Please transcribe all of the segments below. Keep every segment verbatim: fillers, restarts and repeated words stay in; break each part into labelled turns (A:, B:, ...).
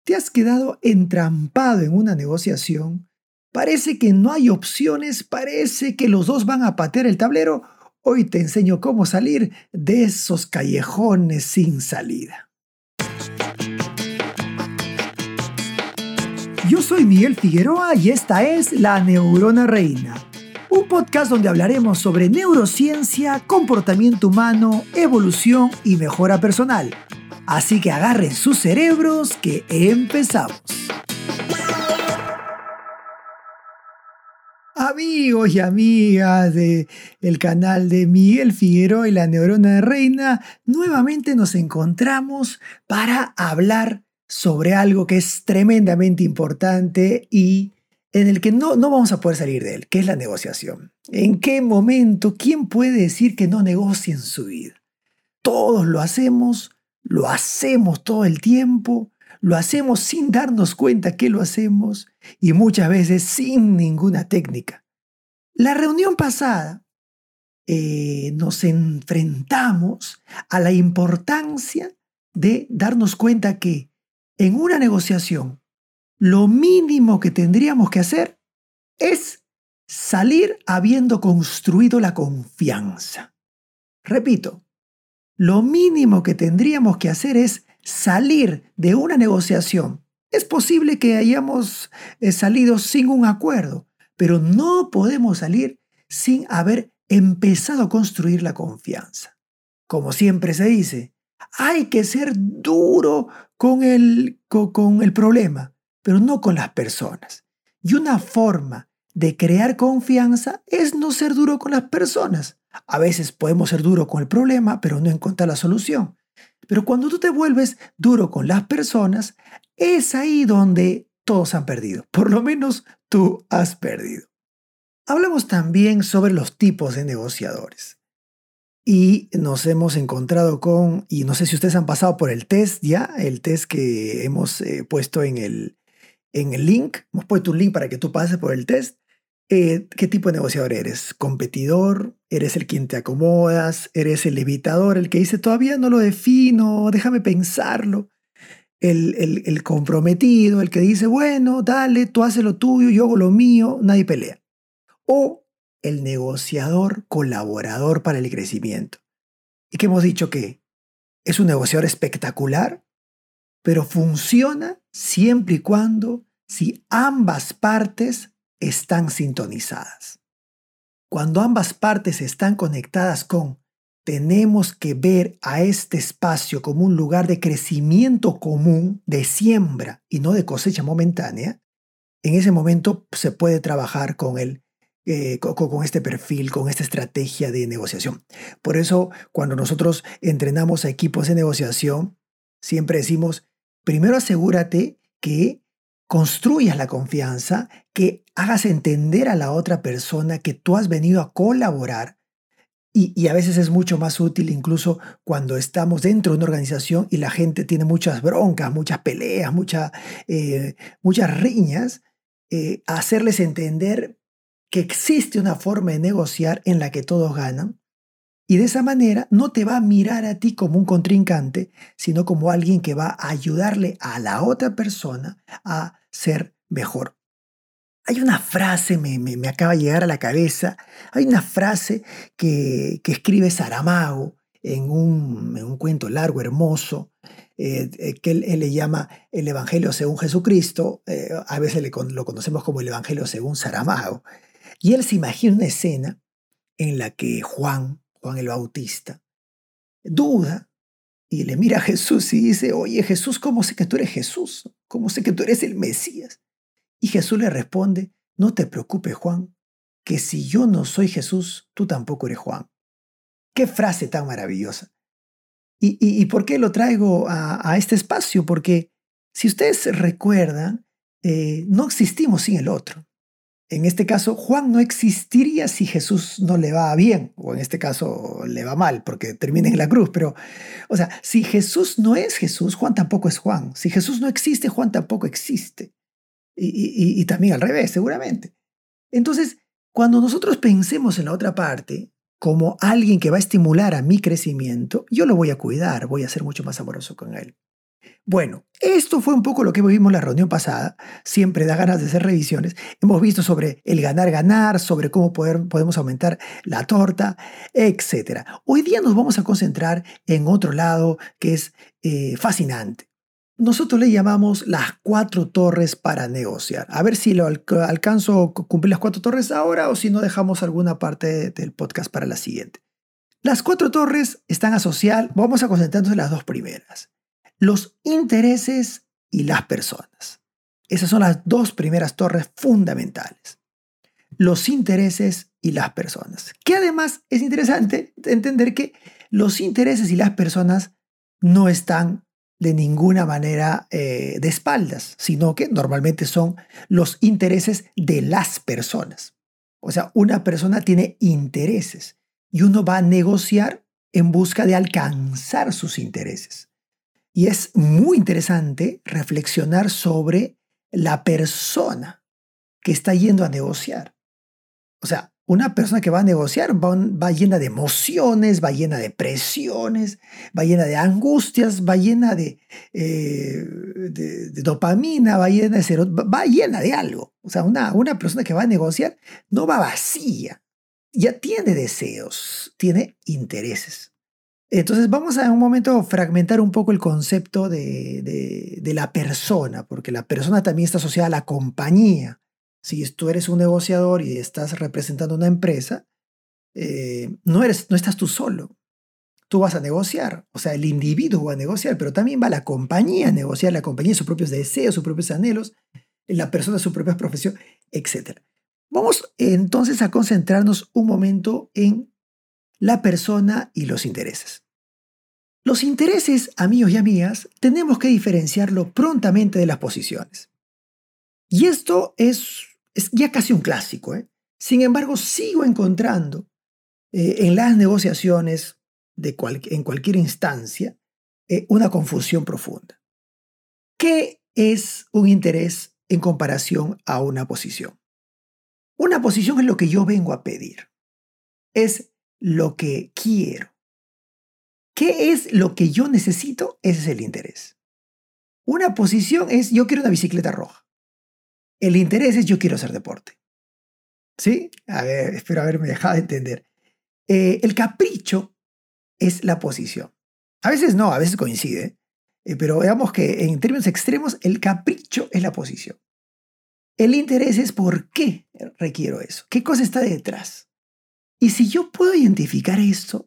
A: ¿Te has quedado entrampado en una negociación? Parece que no hay opciones, parece que los dos van a patear el tablero. Hoy te enseño cómo salir de esos callejones sin salida. Yo soy Miguel Figueroa y esta es La Neurona Reina, un podcast donde hablaremos sobre neurociencia, comportamiento humano, evolución y mejora personal. Así que agarren sus cerebros que empezamos. Amigos y amigas del canal de Miguel Figueroa y La Neurona Reina, nuevamente nos encontramos para hablar sobre algo que es tremendamente importante y en el que no, no vamos a poder salir de él, que es la negociación. ¿En qué momento? ¿Quién puede decir que no negocie en su vida? Todos lo hacemos, lo hacemos todo el tiempo, lo hacemos sin darnos cuenta que lo hacemos y muchas veces sin ninguna técnica. La reunión pasada eh, nos enfrentamos a la importancia de darnos cuenta que en una negociación lo mínimo que tendríamos que hacer es salir habiendo construido la confianza. Repito, lo mínimo que tendríamos que hacer es salir de una negociación. Es posible que hayamos eh, salido sin un acuerdo, pero no podemos salir sin haber empezado a construir la confianza. Como siempre se dice, hay que ser duro con el, con, con el problema, pero no con las personas. Y una forma de crear confianza es no ser duro con las personas. A veces podemos ser duro con el problema, pero no encontrar la solución. Pero cuando tú te vuelves duro con las personas, es ahí donde todos han perdido. Por lo menos tú has perdido. Hablamos también sobre los tipos de negociadores. Y nos hemos encontrado con, y no sé si ustedes han pasado por el test ya, el test que hemos eh, puesto en el, en el link. Hemos puesto un link para que tú pases por el test. Eh, ¿Qué tipo de negociador eres? ¿Competidor? ¿Eres el quien te acomodas? ¿Eres el evitador? ¿El que dice todavía no lo defino? Déjame pensarlo. El, el, el comprometido, el que dice bueno, dale, tú haces lo tuyo, yo hago lo mío, nadie pelea. O el negociador colaborador para el crecimiento. Y que hemos dicho que es un negociador espectacular, pero funciona siempre y cuando si ambas partes están sintonizadas. Cuando ambas partes están conectadas con tenemos que ver a este espacio como un lugar de crecimiento común, de siembra y no de cosecha momentánea, en ese momento se puede trabajar con, el, eh, con, con este perfil, con esta estrategia de negociación. Por eso, cuando nosotros entrenamos a equipos de negociación, siempre decimos, primero asegúrate que construyas la confianza, que hagas entender a la otra persona que tú has venido a colaborar y, y a veces es mucho más útil incluso cuando estamos dentro de una organización y la gente tiene muchas broncas, muchas peleas, mucha, eh, muchas riñas, eh, hacerles entender que existe una forma de negociar en la que todos ganan y de esa manera no te va a mirar a ti como un contrincante, sino como alguien que va a ayudarle a la otra persona a ser mejor. Hay una frase, me, me, me acaba de llegar a la cabeza, hay una frase que, que escribe Saramago en un, en un cuento largo, hermoso, eh, eh, que él, él le llama el Evangelio según Jesucristo, eh, a veces le, lo conocemos como el Evangelio según Saramago, y él se imagina una escena en la que Juan, Juan el Bautista, duda y le mira a Jesús y dice, oye Jesús, ¿cómo sé que tú eres Jesús? ¿Cómo sé que tú eres el Mesías? Y Jesús le responde, no te preocupes Juan, que si yo no soy Jesús, tú tampoco eres Juan. ¡Qué frase tan maravillosa! ¿Y, y, y por qué lo traigo a, a este espacio? Porque si ustedes recuerdan, eh, no existimos sin el otro. En este caso, Juan no existiría si Jesús no le va bien, o en este caso le va mal, porque termina en la cruz. Pero, o sea, si Jesús no es Jesús, Juan tampoco es Juan. Si Jesús no existe, Juan tampoco existe. Y, y, y también al revés, seguramente. Entonces, cuando nosotros pensemos en la otra parte, como alguien que va a estimular a mi crecimiento, yo lo voy a cuidar, voy a ser mucho más amoroso con él. Bueno, esto fue un poco lo que vimos en la reunión pasada. Siempre da ganas de hacer revisiones. Hemos visto sobre el ganar-ganar, sobre cómo poder, podemos aumentar la torta, etcétera. Hoy día nos vamos a concentrar en otro lado que es eh, fascinante. Nosotros le llamamos las cuatro torres para negociar. A ver si lo alc- alcanzo a cumplir las cuatro torres ahora o si no dejamos alguna parte del podcast para la siguiente. Las cuatro torres están asociadas, vamos a concentrarnos en las dos primeras. Los intereses y las personas. Esas son las dos primeras torres fundamentales. Los intereses y las personas. Que además es interesante entender que los intereses y las personas no están de ninguna manera eh, de espaldas, sino que normalmente son los intereses de las personas. O sea, una persona tiene intereses y uno va a negociar en busca de alcanzar sus intereses. Y es muy interesante reflexionar sobre la persona que está yendo a negociar. O sea, una persona que va a negociar va, va llena de emociones, va llena de presiones, va llena de angustias, va llena de, eh, de, de dopamina, va llena de serotonina, va llena de algo. O sea, una, una persona que va a negociar no va vacía, ya tiene deseos, tiene intereses. Entonces vamos a en un momento fragmentar un poco el concepto de, de, de la persona, porque la persona también está asociada a la compañía. Si tú eres un negociador y estás representando una empresa, eh, no, eres, no estás tú solo. Tú vas a negociar, o sea, el individuo va a negociar, pero también va la compañía a negociar, la compañía sus propios deseos, sus propios anhelos, la persona su propia profesión, etcétera. Vamos entonces a concentrarnos un momento en la persona y los intereses. Los intereses, amigos y amigas, tenemos que diferenciarlo prontamente de las posiciones. Y esto es, es ya casi un clásico, ¿eh? Sin embargo, sigo encontrando eh, en las negociaciones de cual, en cualquier instancia eh, una confusión profunda. ¿Qué es un interés en comparación a una posición? Una posición es lo que yo vengo a pedir. Es lo que quiero. ¿Qué es lo que yo necesito? Ese es el interés. Una posición es yo quiero una bicicleta roja. El interés es yo quiero hacer deporte. ¿Sí? A ver, espero haberme dejado de entender. Eh, el capricho es la posición. A veces no, a veces coincide. Eh, pero veamos que en términos extremos el capricho es la posición. El interés es por qué requiero eso. ¿Qué cosa está detrás? Y si yo puedo identificar esto,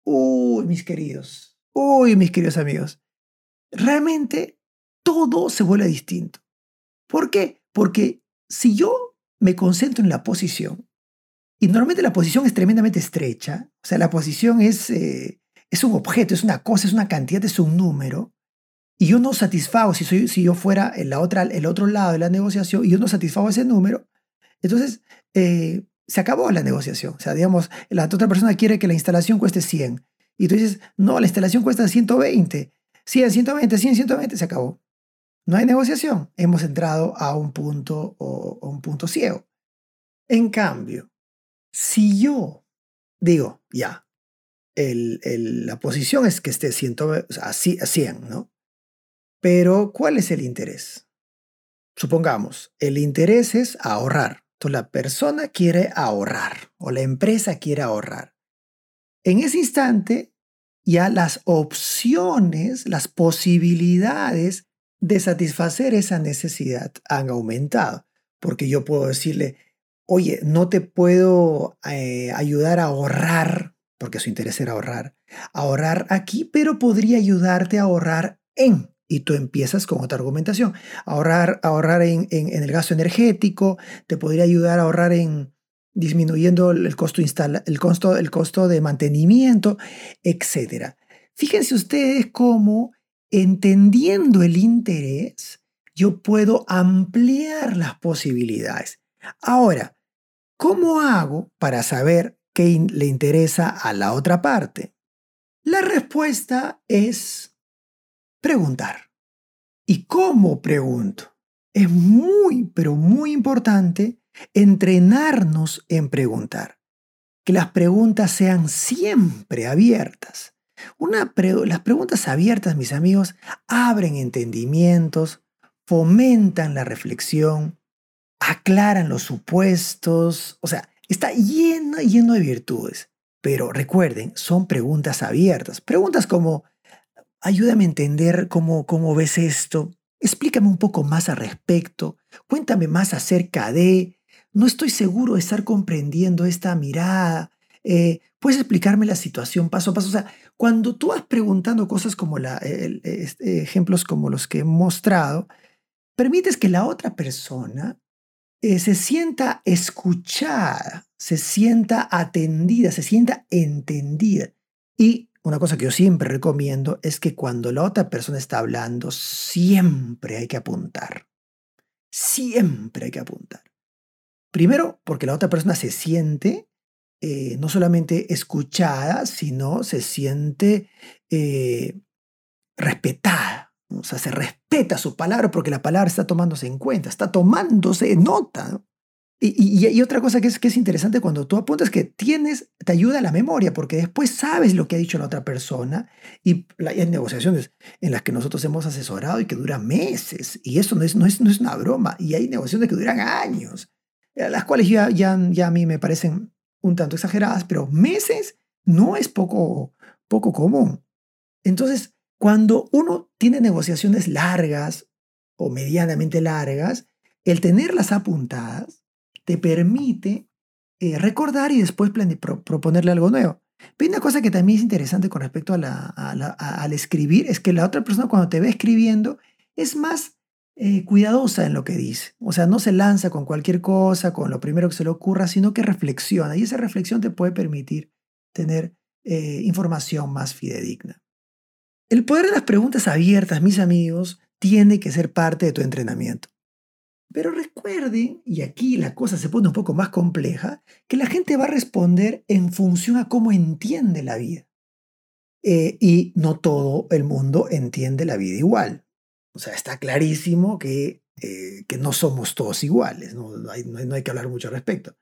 A: uy, mis queridos, uy, mis queridos amigos, realmente todo se vuelve distinto. ¿Por qué? Porque si yo me concentro en la posición, y normalmente la posición es tremendamente estrecha, o sea, la posición es, eh, es un objeto, es una cosa, es una cantidad, es un número, y yo no satisfago, si, soy, si yo fuera en la otra, el otro lado de la negociación, y yo no satisfago ese número, entonces eh, se acabó la negociación. O sea, digamos, la otra persona quiere que la instalación cueste cien, y tú dices, no, la instalación cuesta ciento veinte, cien, ciento veinte, cien, ciento veinte, se acabó. No hay negociación. Hemos entrado a un punto o a un punto ciego. En cambio, si yo digo, ya, el, el, la posición es que esté cien, o sea, a cien, ¿no? Pero, ¿cuál es el interés? Supongamos, el interés es ahorrar. Entonces, la persona quiere ahorrar o la empresa quiere ahorrar. En ese instante, ya las opciones, las posibilidades de satisfacer esa necesidad han aumentado. Porque yo puedo decirle, oye, no te puedo eh, ayudar a ahorrar, porque su interés era ahorrar, ahorrar aquí, pero podría ayudarte a ahorrar en. Y tú empiezas con otra argumentación. Ahorrar, ahorrar en, en, en el gasto energético, te podría ayudar a ahorrar en disminuyendo el costo, instala, el costo, el costo de mantenimiento, etcétera. Fíjense ustedes cómo, entendiendo el interés, yo puedo ampliar las posibilidades. Ahora, ¿cómo hago para saber qué le interesa a la otra parte? La respuesta es preguntar. ¿Y cómo pregunto? Es muy, pero muy importante entrenarnos en preguntar. Que las preguntas sean siempre abiertas. Una pre- las preguntas abiertas, mis amigos, abren entendimientos, fomentan la reflexión, aclaran los supuestos, o sea, está lleno, lleno de virtudes. Pero recuerden, son preguntas abiertas. Preguntas como, ayúdame a entender cómo, cómo ves esto, explícame un poco más al respecto, cuéntame más acerca de, no estoy seguro de estar comprendiendo esta mirada, eh, puedes explicarme la situación paso a paso. O sea, cuando tú vas preguntando cosas como la, el- este, ejemplos como los que he mostrado, permites que la otra persona eh, se sienta escuchada, se sienta atendida, se sienta entendida. Y una cosa que yo siempre recomiendo es que cuando la otra persona está hablando, siempre hay que apuntar. Siempre hay que apuntar. Primero, porque la otra persona se siente eh, no solamente escuchada, sino se siente eh, respetada. ¿No? O sea, se respeta su palabra porque la palabra está tomándose en cuenta, está tomándose nota. ¿No? Y, y- y otra cosa que es, que es interesante cuando tú apuntas que tienes, te ayuda a la memoria, porque después sabes lo que ha dicho la otra persona y la- hay negociaciones en las que nosotros hemos asesorado y que duran meses, y eso no es, no es, no es una broma, y hay negociaciones que duran años, eh, las cuales ya, ya, ya a mí me parecen un tanto exageradas, pero meses no es poco, poco común. Entonces, cuando uno tiene negociaciones largas o medianamente largas, el tenerlas apuntadas te permite eh, recordar y después plane- pro- proponerle algo nuevo. Pero una cosa que también es interesante con respecto a la- a la- a- al escribir es que la otra persona cuando te ve escribiendo es más eh, cuidadosa en lo que dice. O sea, no se lanza con cualquier cosa, con lo primero que se le ocurra, sino que reflexiona. Y esa reflexión te puede permitir tener eh, información más fidedigna. El poder de las preguntas abiertas, mis amigos, tiene que ser parte de tu entrenamiento. Pero recuerden, y aquí la cosa se pone un poco más compleja, que la gente va a responder en función a cómo entiende la vida. Eh, y no todo el mundo entiende la vida igual. O sea, está clarísimo que, eh, que no somos todos iguales, ¿no? No hay, no hay- no hay que hablar mucho al respecto.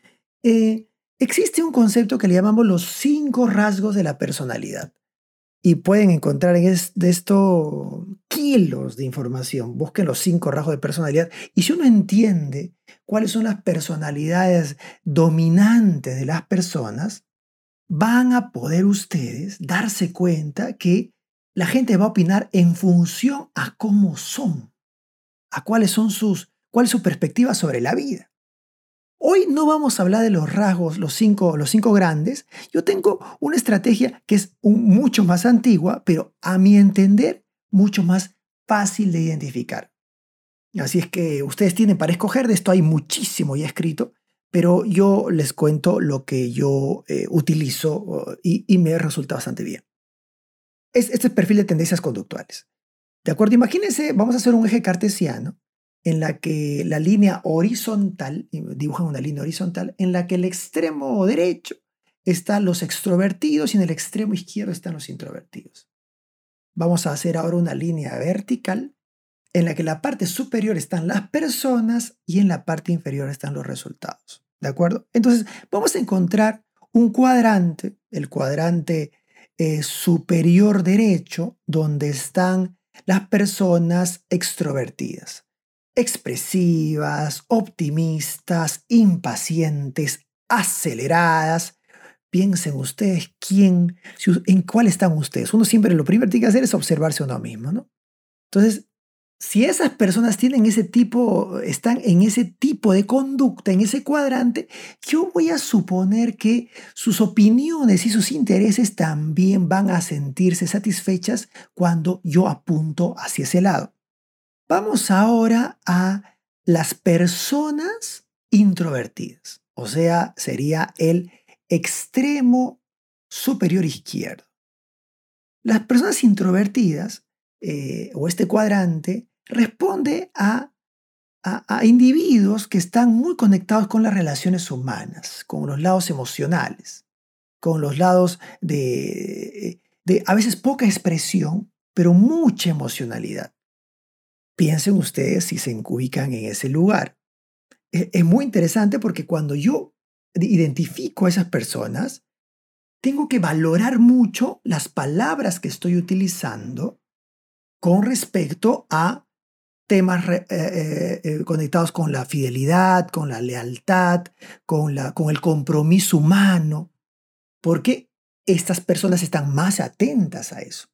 A: Eh, Existe un concepto que le llamamos los cinco rasgos de la personalidad. Y pueden encontrar en es- de esto kilos de información. Busquen los cinco rasgos de personalidad. Y si uno entiende cuáles son las personalidades dominantes de las personas, van a poder ustedes darse cuenta que la gente va a opinar en función a cómo son, a cuáles son sus, cuál es su perspectiva sobre la vida. Hoy no vamos a hablar de los rasgos, los cinco, los cinco grandes. Yo tengo una estrategia que es un- mucho más antigua, pero a mi entender, mucho más fácil de identificar. Así es que ustedes tienen para escoger, de esto hay muchísimo ya escrito, pero yo les cuento lo que yo eh, utilizo uh, y, y me resulta bastante bien. Es, este es el perfil de tendencias conductuales. ¿De acuerdo? Imagínense, vamos a hacer un eje cartesiano en la que la línea horizontal, dibujan una línea horizontal, en la que el extremo derecho están los extrovertidos y en el extremo izquierdo están los introvertidos. Vamos a hacer ahora una línea vertical en la que en la parte superior están las personas y en la parte inferior están los resultados. ¿De acuerdo? Entonces, vamos a encontrar un cuadrante, el cuadrante eh, superior derecho, donde están las personas extrovertidas, expresivas, optimistas, impacientes, aceleradas. Piensen ustedes quién, si- en cuál están ustedes. Uno siempre lo primero que tiene que hacer es observarse a uno mismo, ¿no? Entonces, si esas personas tienen ese tipo, están en ese tipo de conducta, en ese cuadrante, yo voy a suponer que sus opiniones y sus intereses también van a sentirse satisfechas cuando yo apunto hacia ese lado. Vamos ahora a las personas introvertidas, o sea, sería el extremo superior izquierdo. Las personas introvertidas, eh, o este cuadrante, responde a, a, a individuos que están muy conectados con las relaciones humanas, con los lados emocionales, con los lados de, de a veces poca expresión, pero mucha emocionalidad. Piensen ustedes si se ubican en ese lugar. Es, es muy interesante porque cuando yo identifico a esas personas, tengo que valorar mucho las palabras que estoy utilizando con respecto a temas re- eh, eh, eh, conectados con la fidelidad, con la lealtad, con, la, con el compromiso humano, porque estas personas están más atentas a eso.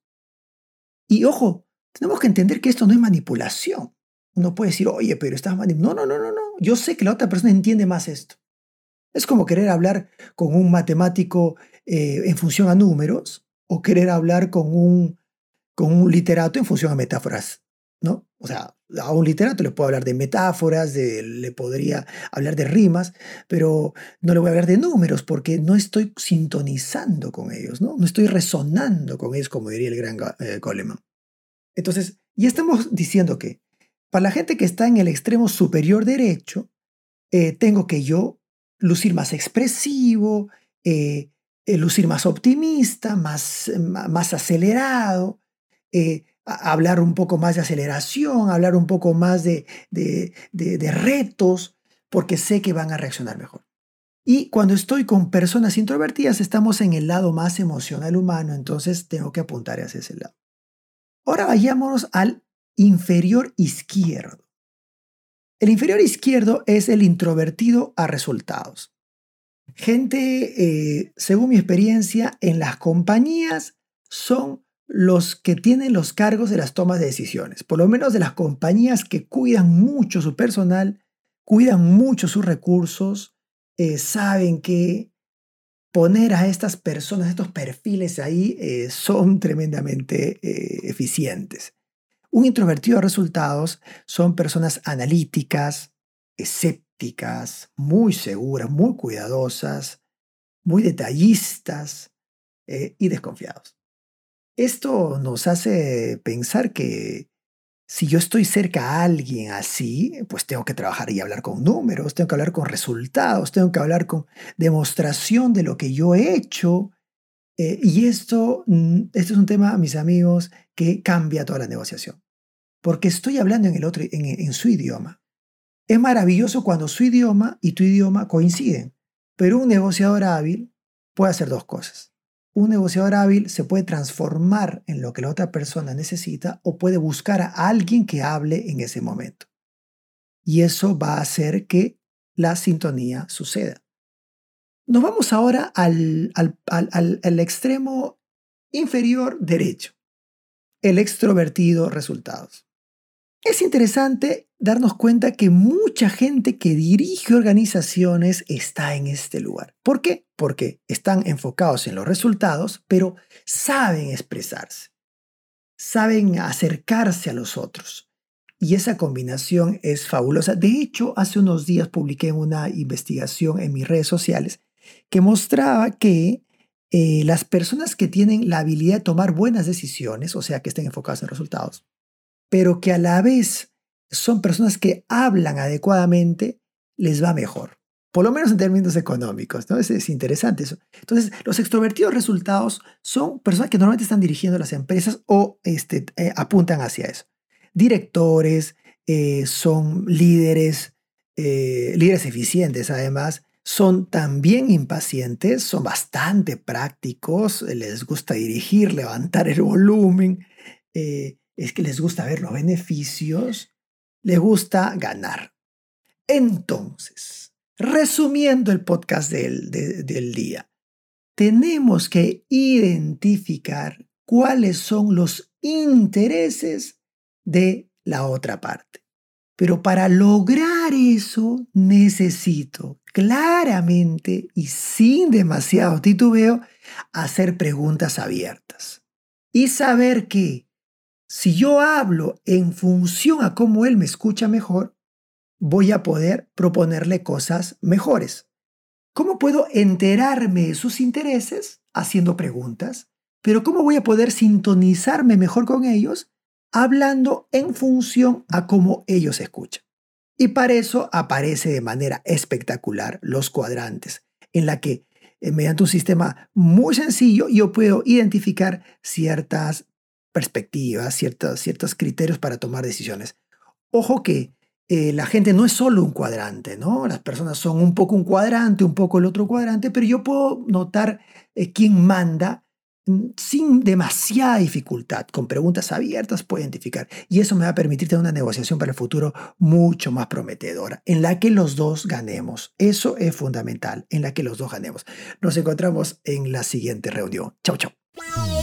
A: Y ojo, tenemos que entender que esto no es manipulación. Uno puede decir, oye, pero estás manipulando. No, no, no, no, no. Yo sé que la otra persona entiende más esto. Es como querer hablar con un matemático eh, en función a números o querer hablar con un, con un literato en función a metáforas, ¿no? O sea, a un literato le puedo hablar de metáforas, de, le podría hablar de rimas, pero no le voy a hablar de números porque no estoy sintonizando con ellos, ¿no? No estoy resonando con ellos, como diría el gran eh, Goleman. Entonces, ya estamos diciendo que para la gente que está en el extremo superior derecho, eh, tengo que yo lucir más expresivo, eh, eh, lucir más optimista, más, más acelerado, eh, a- hablar un poco más de aceleración, hablar un poco más de, de, de, de retos, porque sé que van a reaccionar mejor. Y cuando estoy con personas introvertidas, estamos en el lado más emocional humano, entonces tengo que apuntar hacia ese lado. Ahora vayámonos al inferior izquierdo. El inferior izquierdo es el introvertido a resultados. Gente, eh, según mi experiencia, en las compañías son los que tienen los cargos de las tomas de decisiones, por lo menos de las compañías que cuidan mucho su personal, cuidan mucho sus recursos, eh, saben que poner a estas personas, estos perfiles ahí, eh, son tremendamente eh, eficientes. Un introvertido a resultados son personas analíticas, escépticas, muy seguras, muy cuidadosas, muy detallistas eh, y desconfiados. Esto nos hace pensar que si yo estoy cerca a alguien así, pues tengo que trabajar y hablar con números, tengo que hablar con resultados, tengo que hablar con demostración de lo que yo he hecho. Eh, y esto, mm, esto es un tema, mis amigos, que cambia toda la negociación porque estoy hablando en, el otro, en, en su idioma. Es maravilloso cuando su idioma y tu idioma coinciden, pero un negociador hábil puede hacer dos cosas. Un negociador hábil se puede transformar en lo que la otra persona necesita o puede buscar a alguien que hable en ese momento. Y eso va a hacer que la sintonía suceda. Nos vamos ahora al, al, al, al, al extremo inferior derecho, el extrovertido resultados. Es interesante darnos cuenta que mucha gente que dirige organizaciones está en este lugar. ¿Por qué? Porque están enfocados en los resultados, pero saben expresarse, saben acercarse a los otros. Y esa combinación es fabulosa. De hecho, hace unos días publiqué una investigación en mis redes sociales que mostraba que eh, las personas que tienen la habilidad de tomar buenas decisiones, o sea, que estén enfocadas en resultados, pero que a la vez son personas que hablan adecuadamente, les va mejor. Por lo menos en términos económicos, ¿no? Es, es interesante eso. Entonces, los extrovertidos resultados son personas que normalmente están dirigiendo las empresas o este, eh, apuntan hacia eso. Directores, eh, son líderes, eh, líderes eficientes además, son también impacientes, son bastante prácticos, les gusta dirigir, levantar el volumen, eh, es que les gusta ver los beneficios, les gusta ganar. Entonces, resumiendo el podcast del, de, del día, tenemos que identificar cuáles son los intereses de la otra parte. Pero para lograr eso necesito claramente y sin demasiado titubeo hacer preguntas abiertas y saber que si yo hablo en función a cómo él me escucha mejor, voy a poder proponerle cosas mejores. ¿Cómo puedo enterarme de sus intereses? Haciendo preguntas. Pero ¿cómo voy a poder sintonizarme mejor con ellos? Hablando en función a cómo ellos escuchan. Y para eso aparece de manera espectacular los cuadrantes, en la que eh, mediante un sistema muy sencillo yo puedo identificar ciertas perspectivas, ciertos, ciertos criterios para tomar decisiones. Ojo que eh, la gente no es solo un cuadrante, ¿no? Las personas son un poco un cuadrante, un poco el otro cuadrante, pero yo puedo notar eh, quién manda mm, sin demasiada dificultad, con preguntas abiertas puedo identificar. Y eso me va a permitir tener una negociación para el futuro mucho más prometedora, en la que los dos ganemos. Eso es fundamental, en la que los dos ganemos. Nos encontramos en la siguiente reunión. Chau, chau.